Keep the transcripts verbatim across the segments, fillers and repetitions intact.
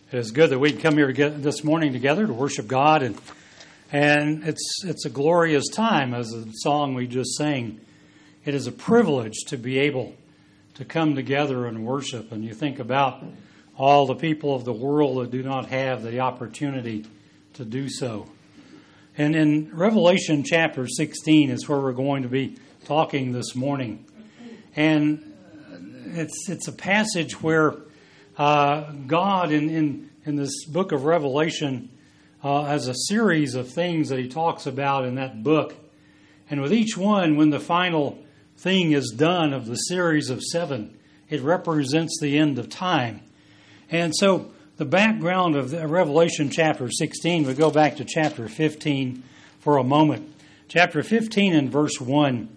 It is good that we can come here to get this morning together to worship God, and and it's it's a glorious time, as the song we just sang. It is a privilege to be able to come together and worship. And you think about all the people of the world that do not have the opportunity to do so. And in Revelation chapter sixteen is where we're going to be talking this morning. And it's it's a passage where uh, God in, in, in this book of Revelation uh, has a series of things that he talks about in that book. And with each one, when the final thing is done of the series of seven, it represents the end of time. And so the background of Revelation chapter sixteen, we go back to chapter fifteen for a moment. Chapter fifteen and verse one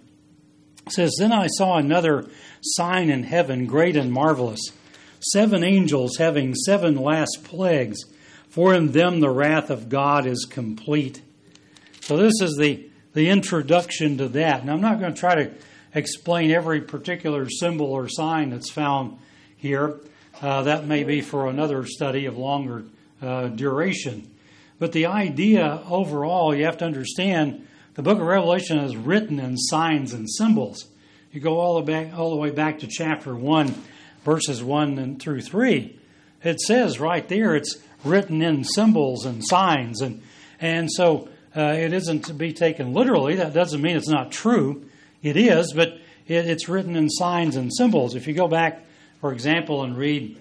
says, "Then I saw another sign in heaven, great and marvelous, seven angels having seven last plagues, for in them the wrath of God is complete." So this is the, the introduction to that. And I'm not going to try to explain every particular symbol or sign that's found here. Uh, that may be for another study of longer uh, duration. But the idea overall, you have to understand, the book of Revelation is written in signs and symbols. You go all the, back, all the way back to chapter one, verses one and through three. It says right there it's written in symbols and signs. And, and so uh, it isn't to be taken literally. That doesn't mean it's not true. It is, but it, it's written in signs and symbols. If you go back, for example, and read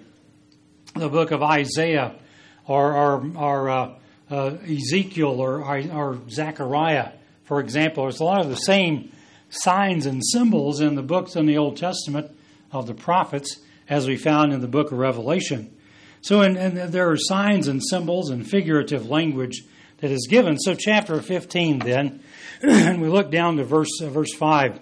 the book of Isaiah or, or, or uh, uh, Ezekiel or, or Zechariah, for example, there's a lot of the same signs and symbols in the books in the Old Testament of the prophets as we found in the book of Revelation. So and, and there are signs and symbols and figurative language that is given. So chapter fifteen then, and we look down to verse, uh, verse five.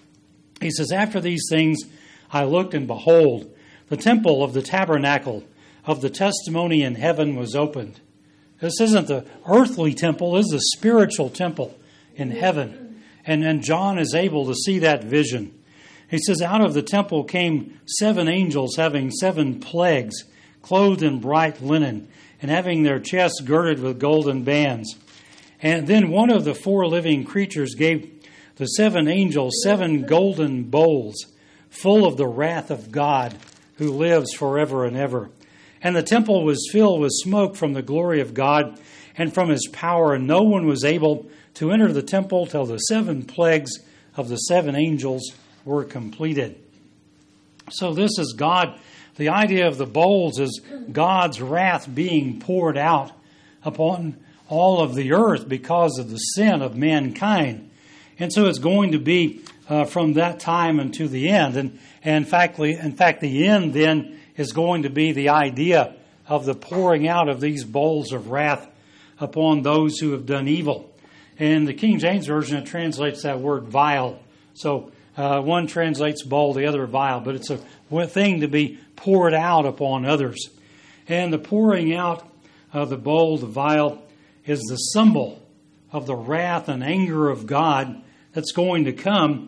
He says, "After these things I looked, and behold, the temple of the tabernacle of the testimony in heaven was opened." This isn't the earthly temple, this is the spiritual temple in heaven. And then John is able to see that vision. He says, "Out of the temple came seven angels having seven plagues, clothed in bright linen, and having their chests girded with golden bands. And then one of the four living creatures gave the seven angels seven golden bowls, full of the wrath of God, who lives forever and ever. And the temple was filled with smoke from the glory of God and from his power, and no one was able to enter the temple till the seven plagues of the seven angels were completed." So this is God. The idea of the bowls is God's wrath being poured out upon all of the earth because of the sin of mankind. And so it's going to be uh, from that time unto the end. And, and in fact, in fact, the end then is going to be the idea of the pouring out of these bowls of wrath upon those who have done evil. In the King James Version, it translates that word vial. So uh, one translates bowl, the other vial, but it's a thing to be poured out upon others. And the pouring out of the bowl, the vial, is the symbol of the wrath and anger of God that's going to come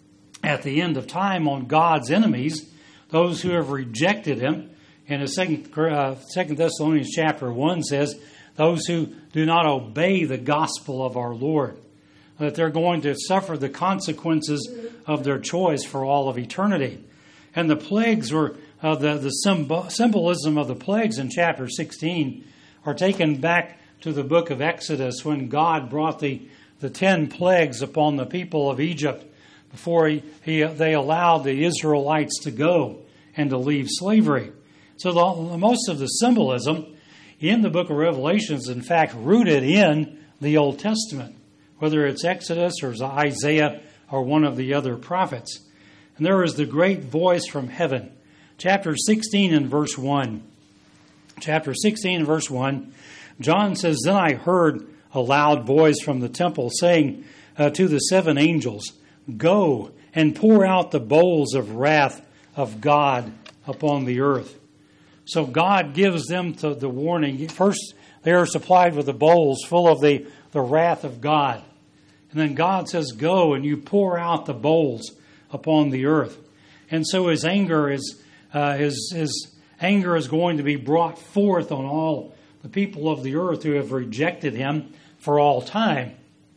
at the end of time on God's enemies, those who have rejected him. And the second, uh, Second Thessalonians chapter one says, those who do not obey the gospel of our Lord, that they're going to suffer the consequences of their choice for all of eternity. And the plagues were, uh, the, the symbol, symbolism of the plagues in chapter sixteen are taken back to the book of Exodus when God brought the, the ten plagues upon the people of Egypt before he, he, they allowed the Israelites to go and to leave slavery. So the, most of the symbolism in the book of Revelation is, in fact, rooted in the Old Testament, whether it's Exodus or Isaiah or one of the other prophets. And there is the great voice from heaven. Chapter sixteen and verse one. Chapter sixteen and verse one, John says, "Then I heard a loud voice from the temple saying uh, to the seven angels, 'Go and pour out the bowls of wrath of God upon the earth.'" So God gives them to the warning. First, they are supplied with the bowls full of the, the wrath of God. And then God says, "Go and you pour out the bowls upon the earth." And so his anger is, uh, is, is Anger is going to be brought forth on all the people of the earth who have rejected him for all time.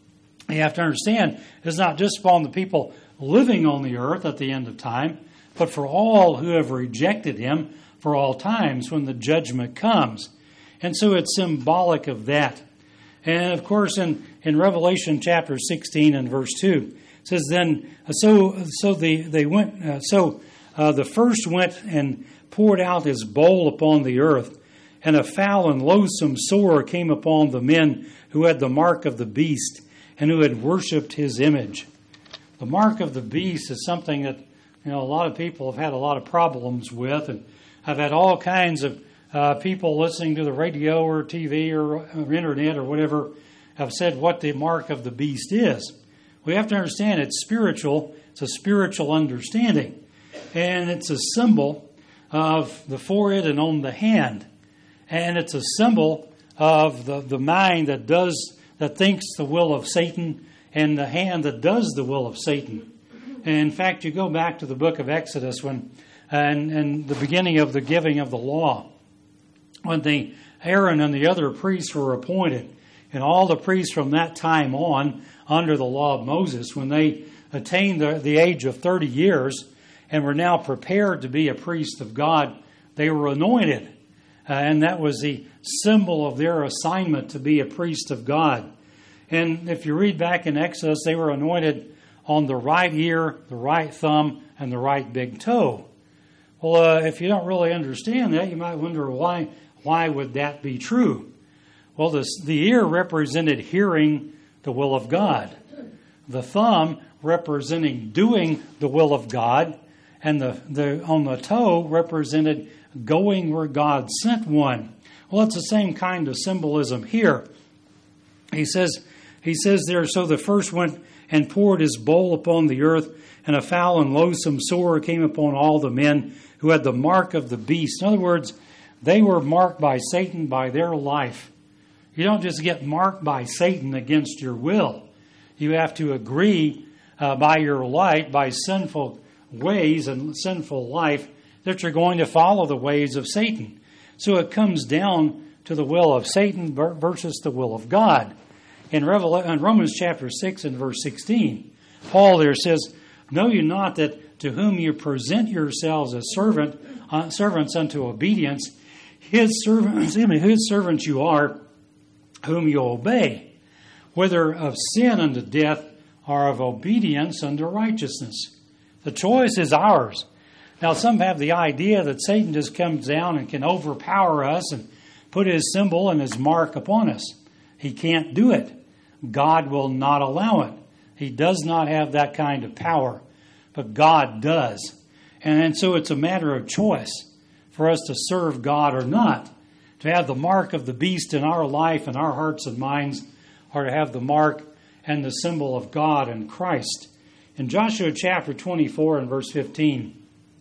You have to understand, it's not just upon the people living on the earth at the end of time, but for all who have rejected him for all times when the judgment comes. And so it's symbolic of that. And of course, in, in Revelation chapter sixteen and verse two, it says, "Then so so they they went uh, so uh, the first went and poured out his bowl upon the earth, and a foul and loathsome sore came upon the men who had the mark of the beast and who had worshipped his image." The mark of the beast is something that, you know, a lot of people have had a lot of problems with, and I've had all kinds of uh, people listening to the radio or T V or, or internet or whatever have said what the mark of the beast is. We have to understand it's spiritual. It's a spiritual understanding, and it's a symbol of the forehead and on the hand, and it's a symbol of the, the mind that does that thinks the will of Satan, and the hand that does the will of Satan. And in fact, you go back to the book of Exodus when, and, and the beginning of the giving of the law, when the Aaron and the other priests were appointed, and all the priests from that time on, under the law of Moses, when they attained the, the age of thirty years and were now prepared to be a priest of God, they were anointed. Uh, and that was the symbol of their assignment to be a priest of God. And if you read back in Exodus, they were anointed on the right ear, the right thumb, and the right big toe. Well, uh, if you don't really understand that, you might wonder why why would that be true? Well, this, the ear represented hearing the will of God. The thumb representing doing the will of God. And the, the on the toe represented going where God sent one. Well, it's the same kind of symbolism here. He says, he says there, so the first went and poured his bowl upon the earth, and a foul and loathsome sore came upon all the men who had the mark of the beast. In other words, they were marked by Satan by their life. You don't just get marked by Satan against your will. You have to agree uh, by your life, by sinful ways and sinful life, that you're going to follow the ways of Satan. So it comes down to the will of Satan versus the will of God. In, Revel- in Romans chapter six and verse sixteen, Paul there says, "Know you not that to whom you present yourselves as servant, uh, servants unto obedience, his servant, excuse me, whose servants you are, whom you obey, whether of sin unto death or of obedience unto righteousness." The choice is ours. Now, some have the idea that Satan just comes down and can overpower us and put his symbol and his mark upon us. He can't do it. God will not allow it. He does not have that kind of power, but God does. And so it's a matter of choice for us to serve God or not, to have the mark of the beast in our life and our hearts and minds, or to have the mark and the symbol of God and Christ. In Joshua chapter twenty-four and verse fifteen,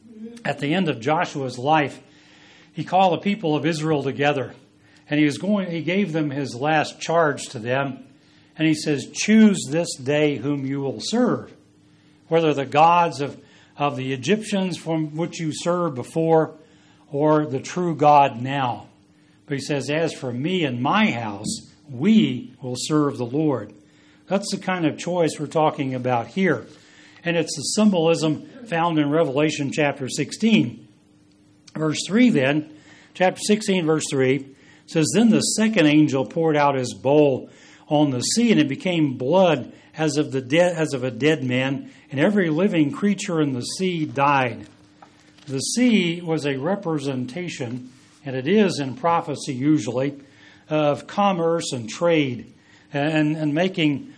at the end of Joshua's life, he called the people of Israel together, and he was going. He gave them his last charge to them, and he says, "Choose this day whom you will serve, whether the gods of, of the Egyptians from which you served before, or the true God now." But he says, "As for me and my house, we will serve the Lord." That's the kind of choice we're talking about here. And it's the symbolism found in Revelation chapter sixteen. Verse three then, chapter sixteen, verse three, says, "Then the second angel poured out his bowl on the sea, and it became blood as of the dead, as of a dead man, and every living creature in the sea died." The sea was a representation, and it is in prophecy usually, of commerce and trade and, and making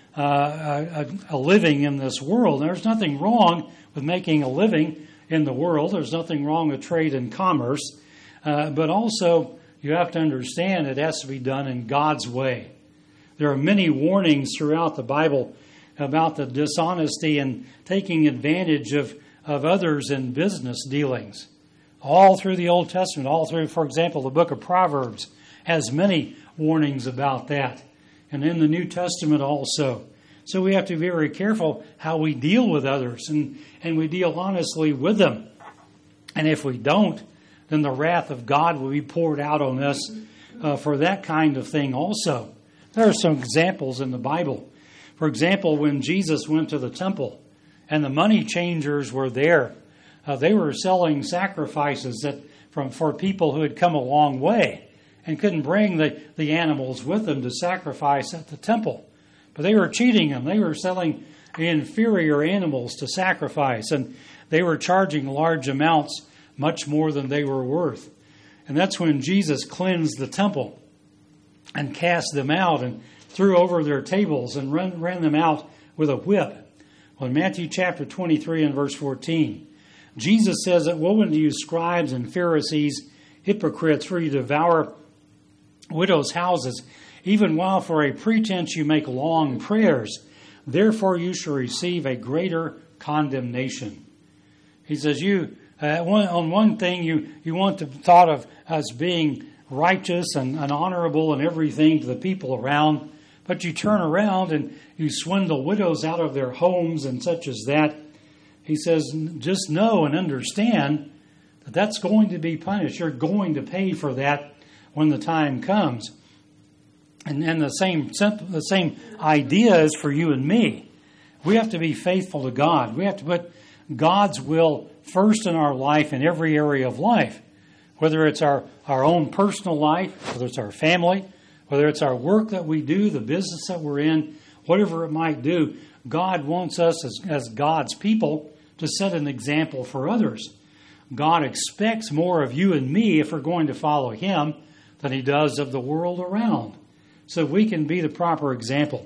uh, a, a living in this world. And there's nothing wrong with making a living in the world. There's nothing wrong with trade and commerce. Uh, but also, you have to understand it has to be done in God's way. There are many warnings throughout the Bible about the dishonesty and taking advantage of, of others in business dealings. All through the Old Testament, all through, for example, the book of Proverbs has many warnings about that. And in the New Testament also. So we have to be very careful how we deal with others, and, and we deal honestly with them. And if we don't, then the wrath of God will be poured out on us uh, for that kind of thing also. There are some examples in the Bible. For example, when Jesus went to the temple and the money changers were there, uh, they were selling sacrifices that from for people who had come a long way and couldn't bring the, the animals with them to sacrifice at the temple. But they were cheating them. They were selling inferior animals to sacrifice, and they were charging large amounts, much more than they were worth. And that's when Jesus cleansed the temple and cast them out and threw over their tables and ran, ran them out with a whip. Well, in Matthew chapter twenty-three and verse fourteen, Jesus says that, "Woe unto you, scribes and Pharisees, hypocrites, for you devour widows' houses, even while for a pretense you make long prayers. Therefore you shall receive a greater condemnation." He says, you uh, one, on one thing, you, you want to be thought of as being righteous and, and honorable and everything to the people around, but you turn around and you swindle widows out of their homes and such as that. He says, just know and understand that that's going to be punished. You're going to pay for that when the time comes. And, and the same the same idea is for you and me. We have to be faithful to God. We have to put God's will first in our life, in every area of life. Whether it's our, our own personal life, whether it's our family, whether it's our work that we do, the business that we're in, whatever it might do, God wants us as, as God's people to set an example for others. God expects more of you and me if we're going to follow Him than He does of the world around. So we can be the proper example.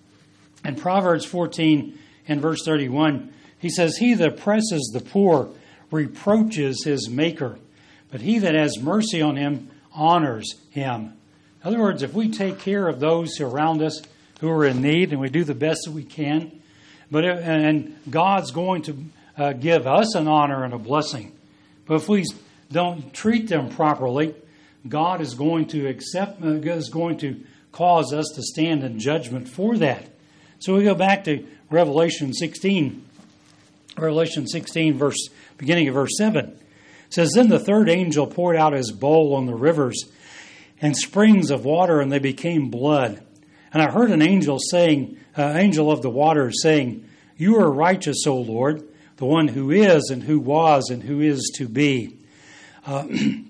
In Proverbs fourteen and verse thirty-one, he says, "He that oppresses the poor reproaches his maker, but he that has mercy on him honors him." In other words, if we take care of those around us who are in need and we do the best that we can, but if, and God's going to uh, give us an honor and a blessing. But if we don't treat them properly, God is going to accept, uh, is going to cause us to stand in judgment for that. So we go back to Revelation sixteen. Revelation sixteen, verse beginning of verse seven. It says, "Then the third angel poured out his bowl on the rivers and springs of water, and they became blood. And I heard an angel saying, uh, angel of the waters saying, You are righteous, O Lord, the one who is and who was and who is to be. Uh,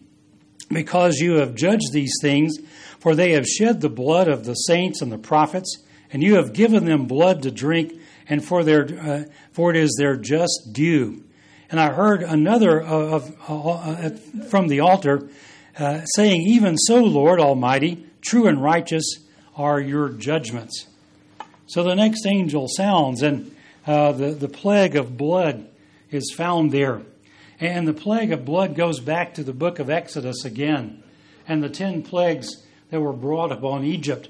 because you have judged these things, for they have shed the blood of the saints and the prophets, and you have given them blood to drink, and for their uh, for it is their just due. And I heard another of, of uh, from the altar uh, saying, Even so, Lord Almighty, true and righteous are your judgments." So the next angel sounds, and uh, the, the plague of blood is found there. And the plague of blood goes back to the book of Exodus again, and the ten plagues that were brought upon Egypt.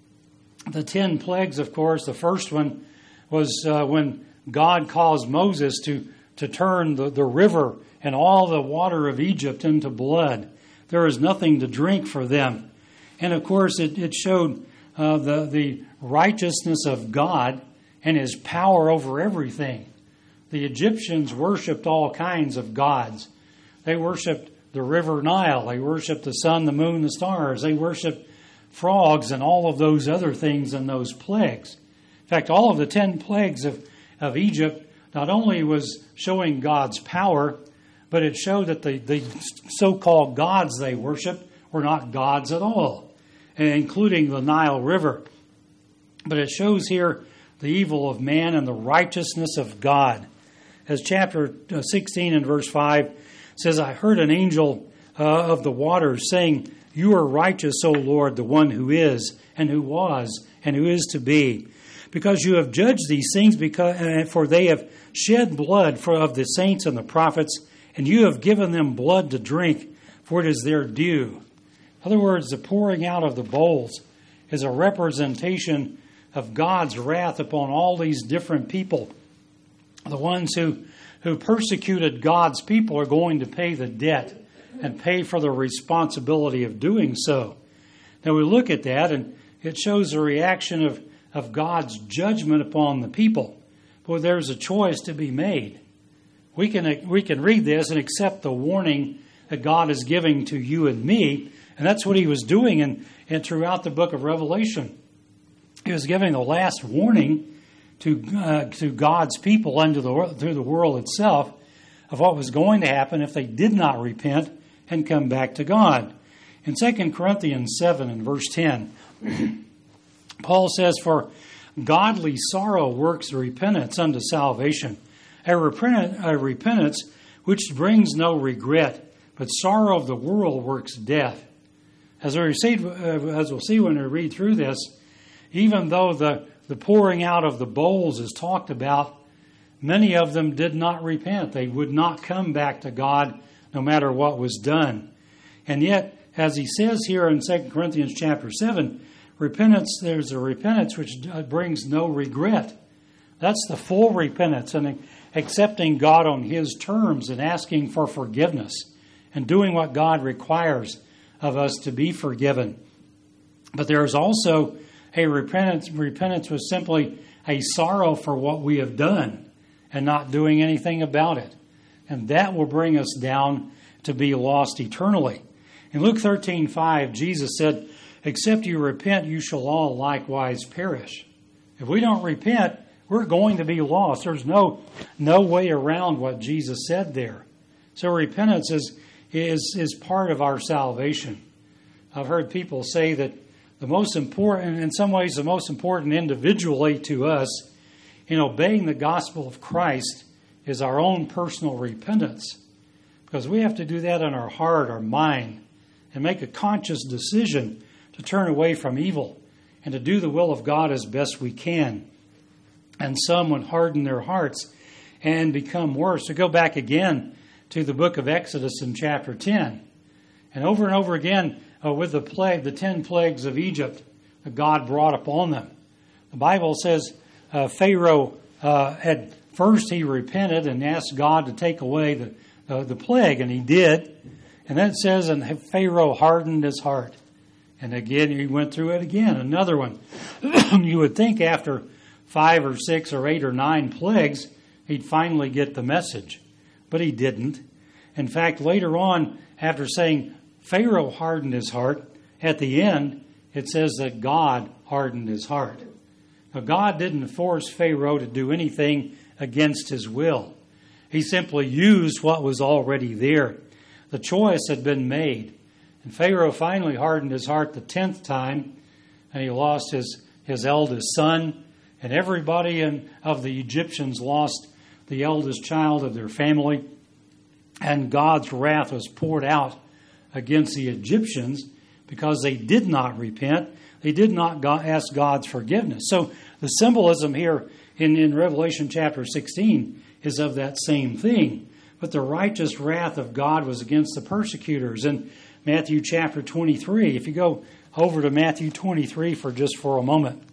The ten plagues, of course, the first one was uh, when God caused Moses to, to turn the, the river and all the water of Egypt into blood. There was nothing to drink for them. And of course, it, it showed uh, the, the righteousness of God and His power over everything. The Egyptians worshipped all kinds of gods. They worshipped the river Nile. They worshipped the sun, the moon, the stars. They worshipped frogs and all of those other things in those plagues. In fact, all of the ten plagues of, of Egypt not only was showing God's power, but it showed that the, the so-called gods they worshiped were not gods at all, including the Nile River. But it shows here the evil of man and the righteousness of God. As chapter sixteen and verse five says, "I heard an angel uh, of the waters saying, You are righteous, O Lord, the one who is, and who was, and who is to be. Because you have judged these things, because uh, for they have shed blood for of the saints and the prophets, and you have given them blood to drink, for it is their due." In other words, the pouring out of the bowls is a representation of God's wrath upon all these different people. The ones who, who persecuted God's people are going to pay the debt and pay for the responsibility of doing so. Now we look at that, and it shows a reaction of, of God's judgment upon the people. But there's a choice to be made. We can we can read this and accept the warning that God is giving to you and me. And that's what he was doing in, in throughout the book of Revelation. He was giving the last warning to uh, to God's people and to the, through the world itself of what was going to happen if they did not repent and come back to God. In Second Corinthians seven and verse ten, Paul says, "For godly sorrow works repentance unto salvation, a, repent, a repentance which brings no regret, but sorrow of the world works death." As we see, as we'll see when we read through this, even though the, the pouring out of the bowls is talked about, many of them did not repent. They would not come back to God no matter what was done. And yet, as he says here in Second Corinthians chapter seven, repentance, there's a repentance which brings no regret. That's the full repentance and accepting God on his terms and asking for forgiveness and doing what God requires of us to be forgiven. But there is also a repentance. Repentance was simply a sorrow for what we have done and not doing anything about it. And that will bring us down to be lost eternally. In Luke thirteen five, Jesus said, "Except you repent, you shall all likewise perish." If we don't repent, we're going to be lost. There's no no way around what Jesus said there. So repentance is is is part of our salvation. I've heard people say that the most important, in some ways, the most important individually to us in obeying the gospel of Christ is our own personal repentance. Because we have to do that in our heart, our mind, and make a conscious decision to turn away from evil and to do the will of God as best we can. And some would harden their hearts and become worse. So go back again to the book of Exodus in chapter ten. And over and over again, uh, with the plague, the ten plagues of Egypt that God brought upon them. The Bible says uh, Pharaoh, uh, at first he repented and asked God to take away the, uh, the plague, and he did. And then it says, and Pharaoh hardened his heart. And again, he went through it again. Another one. You would think after five or six or eight or nine plagues, he'd finally get the message. But he didn't. In fact, later on, after saying Pharaoh hardened his heart, at the end, it says that God hardened his heart. Now, God didn't force Pharaoh to do anything against his will. He simply used what was already there. The choice had been made. And Pharaoh finally hardened his heart the tenth time, and he lost his, his eldest son. And everybody in, of the Egyptians lost the eldest child of their family. And God's wrath was poured out against the Egyptians because they did not repent. They did not ask God's forgiveness. So the symbolism here in, in Revelation chapter sixteen is of that same thing. But the righteous wrath of God was against the persecutors. In Matthew chapter twenty-three, if you go over to Matthew twenty-three for just for a moment.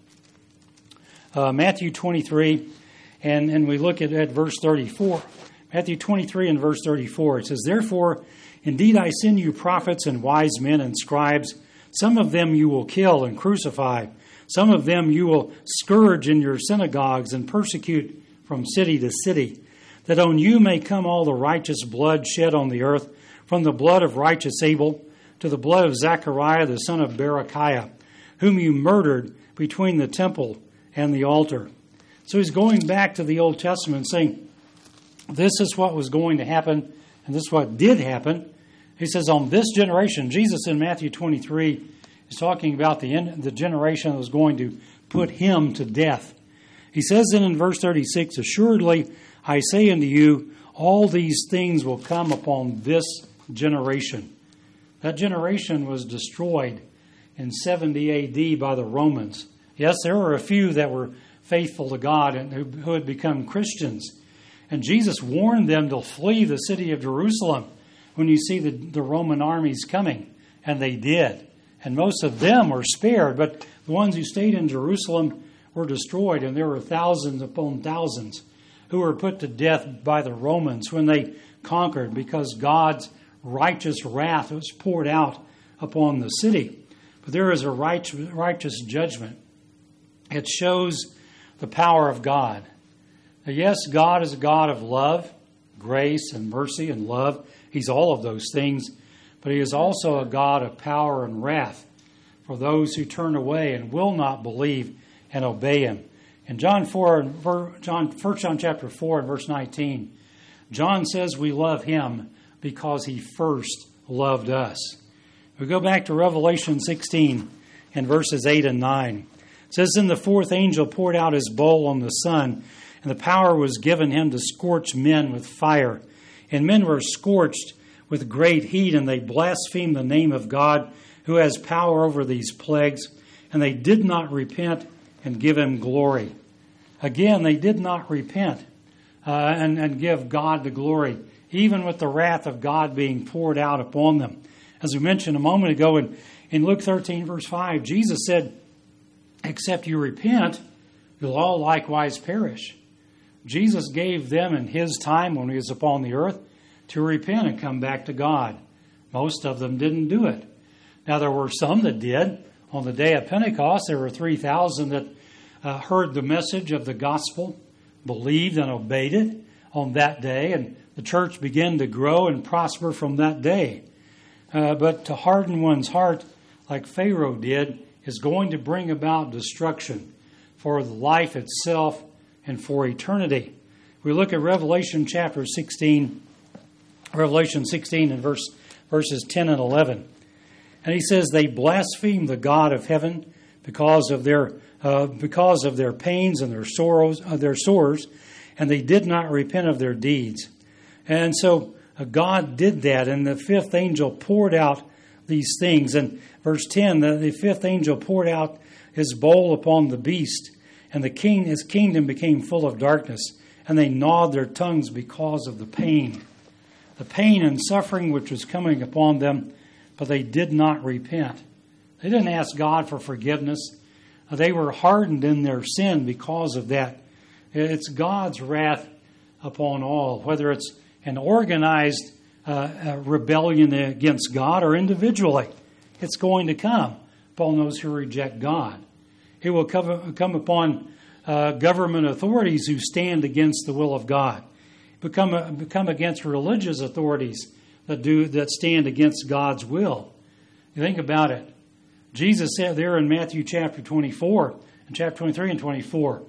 Uh, Matthew twenty-three, and, and we look at, at verse thirty-four. Matthew twenty-three and verse thirty-four, it says, "Therefore, indeed I send you prophets and wise men and scribes. Some of them you will kill and crucify. Some of them you will scourge in your synagogues and persecute from city to city, that on you may come all the righteous blood shed on the earth, from the blood of righteous Abel to the blood of Zechariah the son of Berechiah, whom you murdered between the temple and the altar." So he's going back to the Old Testament saying, this is what was going to happen, and this is what did happen. He says, on this generation, Jesus in Matthew twenty-three is talking about the, end, the generation that was going to put him to death. He says then in verse thirty-six, "Assuredly, I say unto you, all these things will come upon this generation." That generation was destroyed in seventy A D by the Romans. Yes, there were a few that were faithful to God and who, who had become Christians. And Jesus warned them to flee the city of Jerusalem when you see the, the Roman armies coming. And they did. And most of them were spared. But the ones who stayed in Jerusalem were destroyed. And there were thousands upon thousands who were put to death by the Romans when they conquered, because God's righteous wrath was poured out upon the city. But there is a righteous, righteous judgment. It shows the power of God. Now, yes, God is a God of love, grace and mercy and love. He's all of those things. But he is also a God of power and wrath for those who turn away and will not believe and obey him. In John four, John, First John chapter four and verse nineteen, John says we love him because he first loved us. We go back to Revelation sixteen and verses eight and nine. It says, "Then the fourth angel poured out his bowl on the sun, and the power was given him to scorch men with fire. And men were scorched with great heat, and they blasphemed the name of God, who has power over these plagues, and they did not repent and give him glory." Again, they did not repent uh, and, and give God the glory, even with the wrath of God being poured out upon them. As we mentioned a moment ago in, in Luke thirteen, verse five, Jesus said, "Except you repent, you'll all likewise perish." Jesus gave them in his time when he was upon the earth to repent and come back to God. Most of them didn't do it. Now, there were some that did. On the day of Pentecost, there were three thousand that uh, heard the message of the gospel, believed and obeyed it on that day, and the church began to grow and prosper from that day. Uh, but to harden one's heart, like Pharaoh did, is going to bring about destruction for life itself and for eternity. We look at Revelation chapter sixteen, Revelation sixteen and verse verses ten and eleven. And he says, "They blaspheme the God of heaven because of their uh, because of their pains and their sorrows, uh, their sores, and they did not repent of their deeds." And so uh, God did that, and the fifth angel poured out these things. And verse ten, the, the fifth angel poured out his bowl upon the beast, and the king, his kingdom became full of darkness, and they gnawed their tongues because of the pain, the pain and suffering which was coming upon them. But they did not repent. They didn't ask God for forgiveness. They were hardened in their sin because of that. It's God's wrath upon all, whether it's an organized uh, rebellion against God or individually. It's going to come upon those who reject God. It will come, come upon uh, government authorities who stand against the will of God. Become, become against religious authorities that do that stand against God's will. You think about it. Jesus said there in Matthew chapter twenty-four, and chapter twenty-three and twenty-four,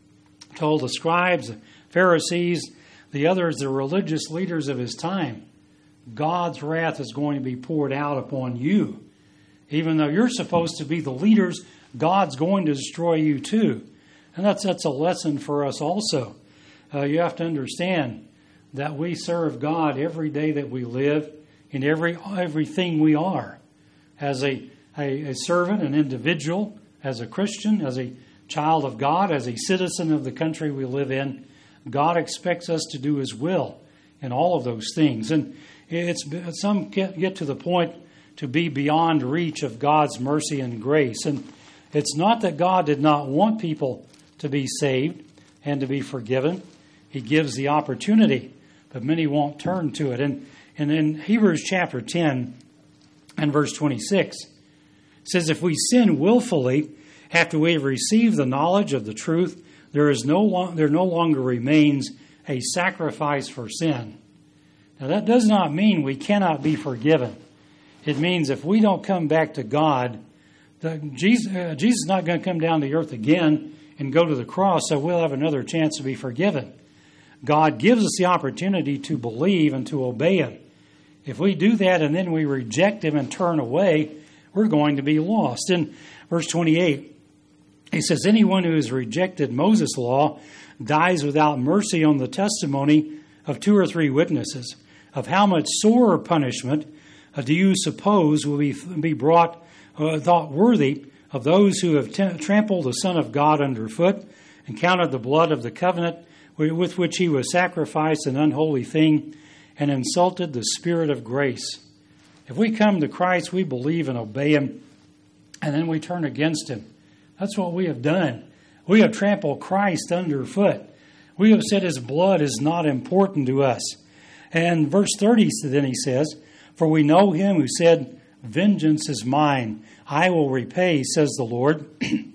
told the scribes, the Pharisees, the others, the religious leaders of his time, God's wrath is going to be poured out upon you. Even though you're supposed to be the leaders, God's going to destroy you too. And that's that's a lesson for us also. Uh, you have to understand that we serve God every day that we live, in every everything we are. As a, a, a servant, an individual, as a Christian, as a child of God, as a citizen of the country we live in, God expects us to do his will in all of those things. And it's some get, get to the point to be beyond reach of God's mercy and grace. And it's not that God did not want people to be saved and to be forgiven. He gives the opportunity, but many won't turn to it. And, and in Hebrews chapter ten and verse twenty-six, it says, "If we sin willfully after we have received the knowledge of the truth, there is no long, there no longer remains a sacrifice for sin." Now that does not mean we cannot be forgiven. It means if we don't come back to God, the, Jesus, uh, Jesus is not going to come down to the earth again and go to the cross, so we'll have another chance to be forgiven. God gives us the opportunity to believe and to obey him. If we do that and then we reject him and turn away, we're going to be lost. In verse twenty-eight, he says, "Anyone who has rejected Moses' law dies without mercy on the testimony of two or three witnesses. Of how much sorer punishment uh, do you suppose will be, be brought, uh, thought worthy of those who have t- trampled the Son of God underfoot and counted the blood of the covenant with which he was sacrificed an unholy thing, and insulted the Spirit of grace?" If we come to Christ, we believe and obey him, and then we turn against him. That's what we have done. We have trampled Christ underfoot. We have said his blood is not important to us. And verse thirty, then he says, "For we know him who said, 'Vengeance is mine, I will repay,' says the Lord."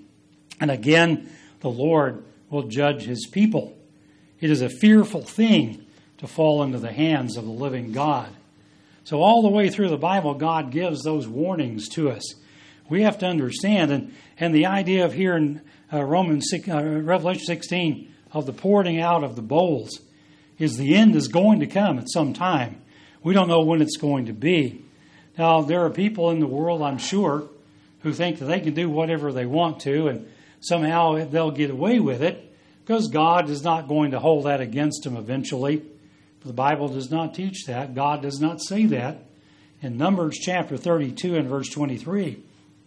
And again, the Lord will judge his people. It is a fearful thing to fall into the hands of the living God. So all the way through the Bible, God gives those warnings to us. We have to understand, and, and the idea of here in uh, Romans uh, Revelation sixteen of the pouring out of the bowls is the end is going to come at some time. We don't know when it's going to be. Now, there are people in the world, I'm sure, who think that they can do whatever they want to, and somehow they'll get away with it, because God is not going to hold that against them eventually. The Bible does not teach that. God does not say that. In Numbers chapter thirty-two and verse twenty-three,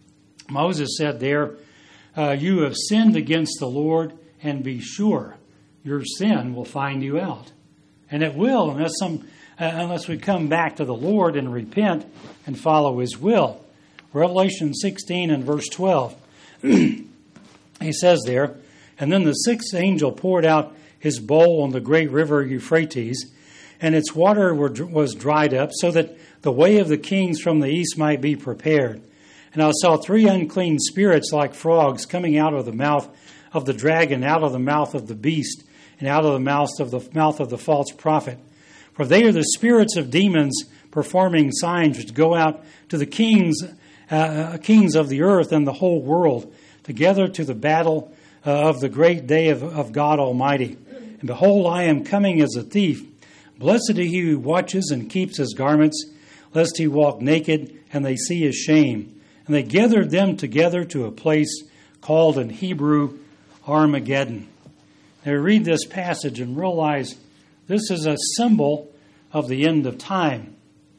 Moses said there, uh, you have sinned against the Lord, and be sure your sin will find you out. And it will, unless some, uh, unless we come back to the Lord and repent and follow His will. Revelation sixteen and verse twelve, he says there, and then the sixth angel poured out his bowl on the great river Euphrates, and its water were, was dried up, so that the way of the kings from the east might be prepared. And I saw three unclean spirits like frogs coming out of the mouth of the dragon, out of the mouth of the beast, and out of the mouth of the mouth of the false prophet. For they are the spirits of demons performing signs which go out to the kings, uh, kings of the earth and the whole world, together to the battle uh, of the great day of, of God Almighty. And behold, I am coming as a thief. Blessed is he who watches and keeps his garments, lest he walk naked and they see his shame. And they gathered them together to a place called in Hebrew Armageddon. Now read this passage and realize this is a symbol of the end of time,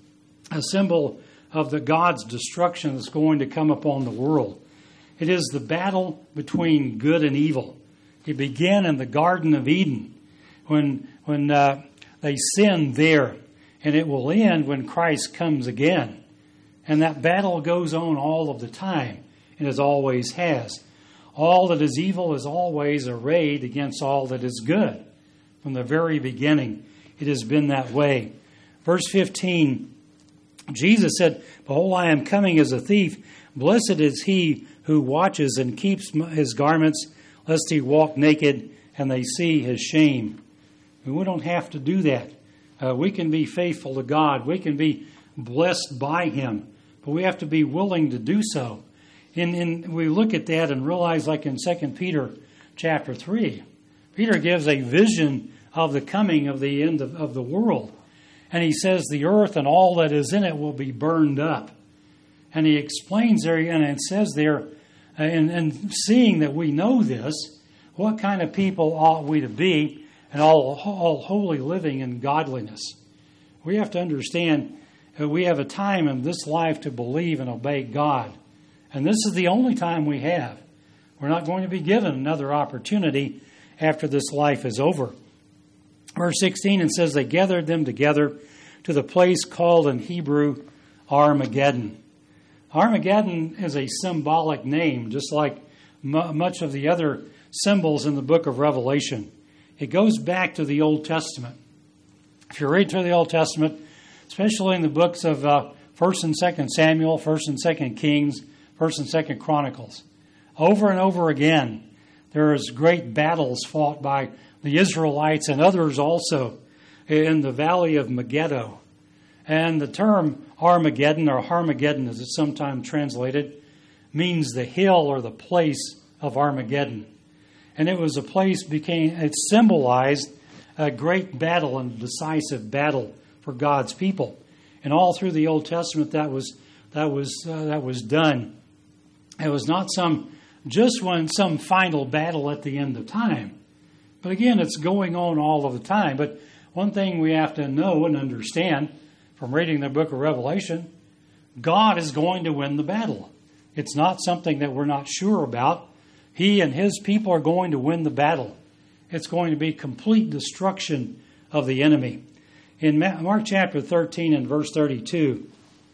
a symbol of the God's destruction that's going to come upon the world. It is the battle between good and evil. It began in the Garden of Eden when when uh, they sinned there, and it will end when Christ comes again. And that battle goes on all of the time, and as always has. All that is evil is always arrayed against all that is good. From the very beginning, it has been that way. Verse fifteen, Jesus said, behold, I am coming as a thief. Blessed is he who watches and keeps his garments, lest he walk naked and they see his shame. And we don't have to do that. Uh, we can be faithful to God. We can be blessed by Him. But we have to be willing to do so. And, and we look at that and realize, like in Second Peter chapter three, Peter gives a vision of the coming of the end of, of the world. And he says the earth and all that is in it will be burned up. And he explains there, and it says there, and, and seeing that we know this, what kind of people ought we to be, and all, all holy living in godliness. We have to understand that we have a time in this life to believe and obey God. And this is the only time we have. We're not going to be given another opportunity after this life is over. Verse sixteen, it says, they gathered them together to the place called in Hebrew Armageddon. Armageddon is a symbolic name, just like m- much of the other symbols in the book of Revelation. It goes back to the Old Testament. If you read through the Old Testament, especially in the books of uh, First and Second Samuel, First and Second Kings, First and Second Chronicles, over and over again, there is great battles fought by the Israelites and others also in the valley of Megiddo. And the term Armageddon, or Harmageddon as it's sometimes translated, means the hill or the place of Armageddon. And it was a place became it symbolized a great battle and decisive battle for God's people. And all through the Old Testament, that was that was uh, that was done. It was not some just one some final battle at the end of time. But again, it's going on all of the time. But one thing we have to know and understand from reading the book of Revelation, God is going to win the battle. It's not something that we're not sure about. He and His people are going to win the battle. It's going to be complete destruction of the enemy. In Mark chapter thirteen and verse thirty-two,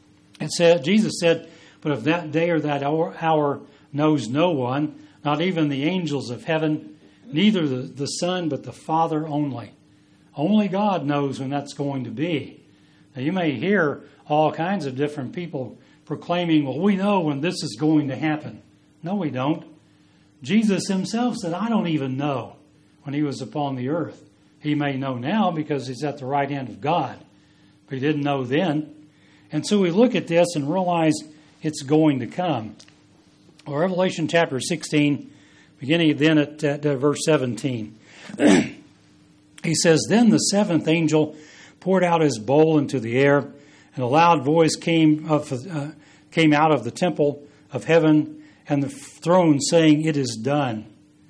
it said, Jesus said, but of that day or that hour, hour knows no one, not even the angels of heaven, neither the, the Son, but the Father only. Only God knows when that's going to be. Now you may hear all kinds of different people proclaiming, well, we know when this is going to happen. No, we don't. Jesus Himself said, I don't even know when He was upon the earth. He may know now because he's at the right hand of God, but he didn't know then. And so we look at this and realize it's going to come. Well, Revelation chapter sixteen, beginning then at, at uh, verse seventeen. He says, "Then the seventh angel poured out his bowl into the air, and a loud voice came of uh, came out of the temple of heaven and the throne, saying, 'It is done.'"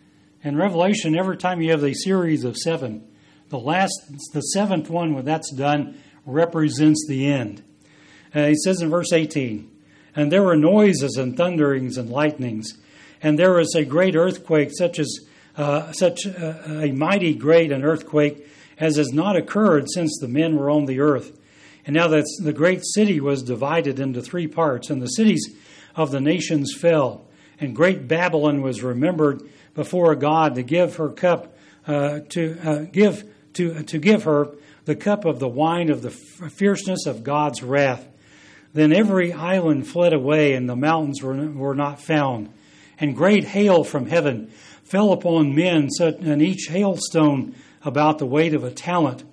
In Revelation, every time you have a series of seven, the last, the seventh one, when that's done, represents the end. Uh, he says in verse eighteen, "And there were noises and thunderings and lightnings, and there was a great earthquake, such as uh, such a, a mighty great an earthquake as has not occurred since the men were on the earth. And now that the great city was divided into three parts, and the cities of the nations fell, and great Babylon was remembered before God to give her cup uh, to uh, give to to give her the cup of the wine of the fierceness of God's wrath. Then every island fled away, and the mountains were, were not found. And great hail from heaven fell upon men, and each hailstone about the weight of a talent.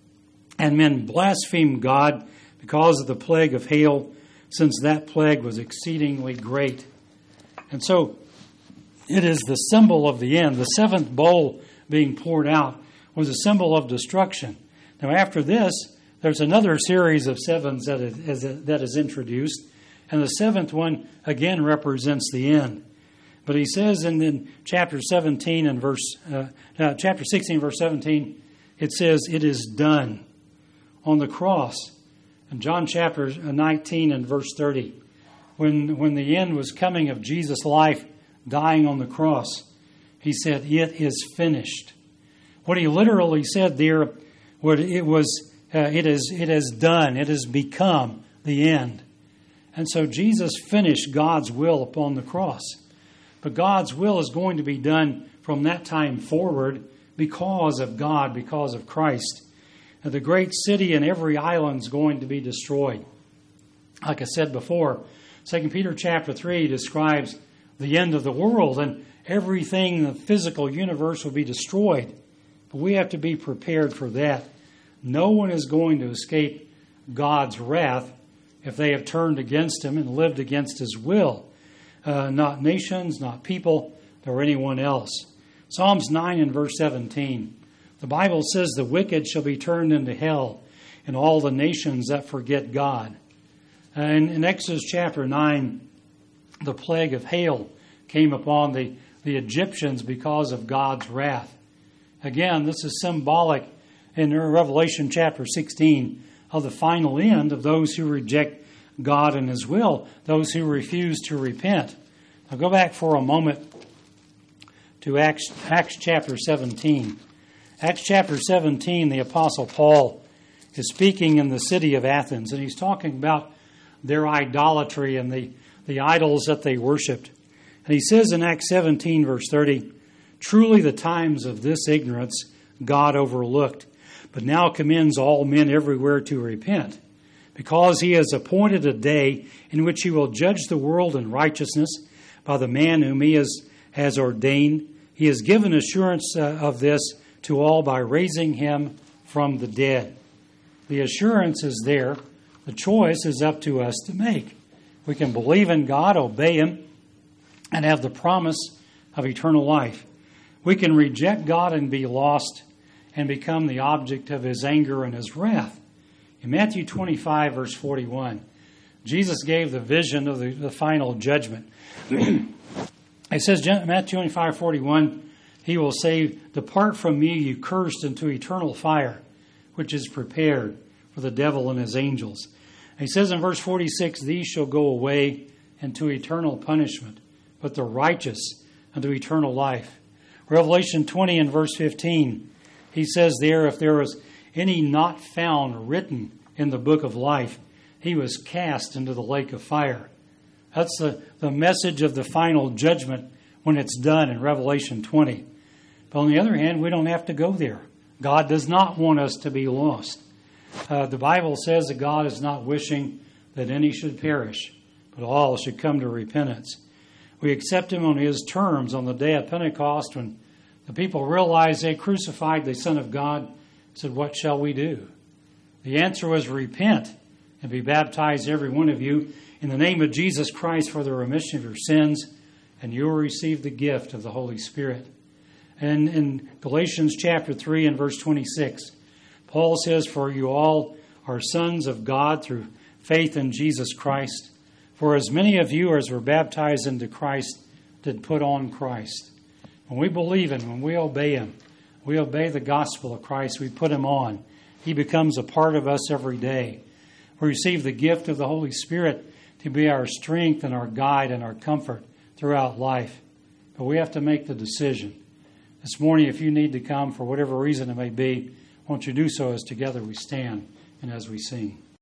And men blasphemed God because of the plague of hail, since that plague was exceedingly great." And so it is the symbol of the end. The seventh bowl being poured out was a symbol of destruction. Now after this, there's another series of sevens that is, that is introduced, and the seventh one again represents the end. But he says in, in chapter seventeen and verse uh, uh, chapter sixteen, verse seventeen, it says, "It is done." On the cross, in John chapter nineteen and verse thirty, when when the end was coming of Jesus' life, dying on the cross, he said, "It is finished." What he literally said there, what it was. Uh, it is it is done. It has become the end. And so Jesus finished God's will upon the cross. But God's will is going to be done from that time forward because of God, because of Christ. And the great city and every island is going to be destroyed. Like I said before, Second Peter chapter three describes the end of the world, and everything in the physical universe will be destroyed. But we have to be prepared for that. No one is going to escape God's wrath if they have turned against Him and lived against His will. Uh, not nations, not people, nor anyone else. Psalms nine and verse seventeen. The Bible says, "The wicked shall be turned into hell, and all the nations that forget God." And in Exodus chapter nine, the plague of hail came upon the, the Egyptians because of God's wrath. Again, this is symbolic in Revelation chapter sixteen of the final end of those who reject God and His will, those who refuse to repent. I'll go back for a moment to Acts, Acts chapter seventeen. Acts chapter seventeen, the Apostle Paul is speaking in the city of Athens, and he's talking about their idolatry and the, the idols that they worshipped. And he says in Acts seventeen, verse thirty, "Truly the times of this ignorance God overlooked, but now commends all men everywhere to repent, because He has appointed a day in which He will judge the world in righteousness by the man whom He has, has ordained. He has given assurance uh, of this to all by raising Him from the dead." The assurance is there. The choice is up to us to make. We can believe in God, obey Him, and have the promise of eternal life. We can reject God and be lost and become the object of His anger and His wrath. In Matthew twenty-five, verse forty-one, Jesus gave the vision of the, the final judgment. It says, Matthew twenty-five, forty-one, He will say, "Depart from me, you cursed, into eternal fire, which is prepared for the devil and his angels." And he says in verse forty-six, "These shall go away into eternal punishment, but the righteous unto eternal life." Revelation twenty and verse fifteen, he says there, "If there was any not found written in the book of life, he was cast into the lake of fire." That's the, the message of the final judgment when it's done in Revelation twenty. But on the other hand, we don't have to go there. God does not want us to be lost. Uh, the Bible says that God is not wishing that any should perish, but all should come to repentance. We accept Him on His terms on the day of Pentecost when The people realized they crucified the Son of God, said, what shall we do? The answer was repent and be baptized, every one of you, in the name of Jesus Christ for the remission of your sins, and you will receive the gift of the Holy Spirit. And in Galatians chapter three and verse twenty-six, Paul says, for you all are sons of God through faith in Jesus Christ. For as many of you as were baptized into Christ did put on Christ. When we believe Him, when we obey Him, we obey the gospel of Christ, we put Him on. He becomes a part of us every day. We receive the gift of the Holy Spirit to be our strength and our guide and our comfort throughout life. But we have to make the decision. This morning, if you need to come for whatever reason it may be, won't you do so as together we stand and as we sing.